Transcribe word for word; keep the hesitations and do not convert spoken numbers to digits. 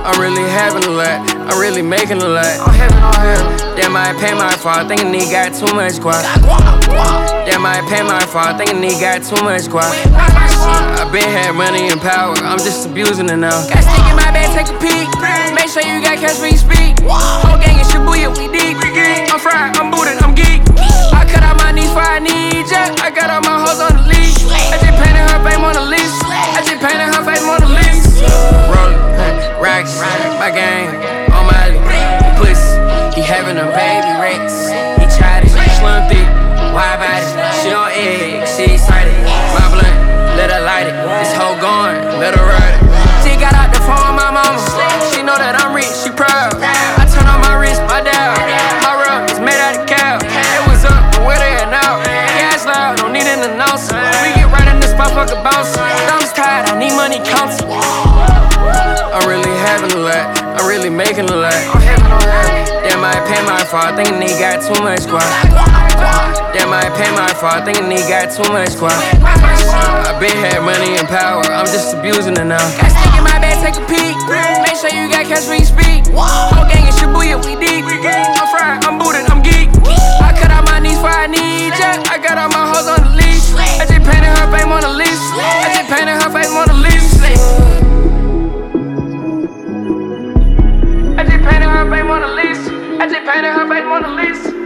I'm really having a lot, I'm really making a lot. I'm having all hell. Damn, I pay my fault, thinking he got too much guap. Damn, I pay my fault, thinking he got too much guap. I been had money and power, I'm just abusing it now. Got stick in my bag, take a peek. Make sure you got cash when you speak. Whole gang is Shibuya, we deep. I'm fried, I'm booted, I'm geek. I cut out my knees for I need ya. I got all my hoes on the leash. I just painted her face on the list. I just painted her face on the list. Rollin', racks, my gang, on my pussy. He having a baby Rex. He tried it, slim thick, wide body. She on egg, she excited. My blunt, let her light it. This hoe going, let her ride it. She got out the phone, my mama. She know that I'm rich, she proud. I turn on my wrist, my dial. My rub is made out of cow. It was up, but where they at now? Gas loud, don't need an announcer. We get right in the spot, fuck a bouncer. Thumbs tied, I need money counting. I'm really having a lot, I'm really making a lot. I'm having a lot. Damn, I pay my fault, thinking he got too much guap. Damn, I pay my fault, thinking he got too much guap. I been had money and power, I'm just abusing it now. Got stick in my bag, take a peek. Make sure you got cash when you speak. Whole gang is Shibuya, we deep. I'm fried, I'm booted, I'm geek. I cut out my knees for I need ya. I got all my hoes on the leash. I just painted her face on the list. I just painted her face on the list. I just painted her face on the list. I just painted her face on the list.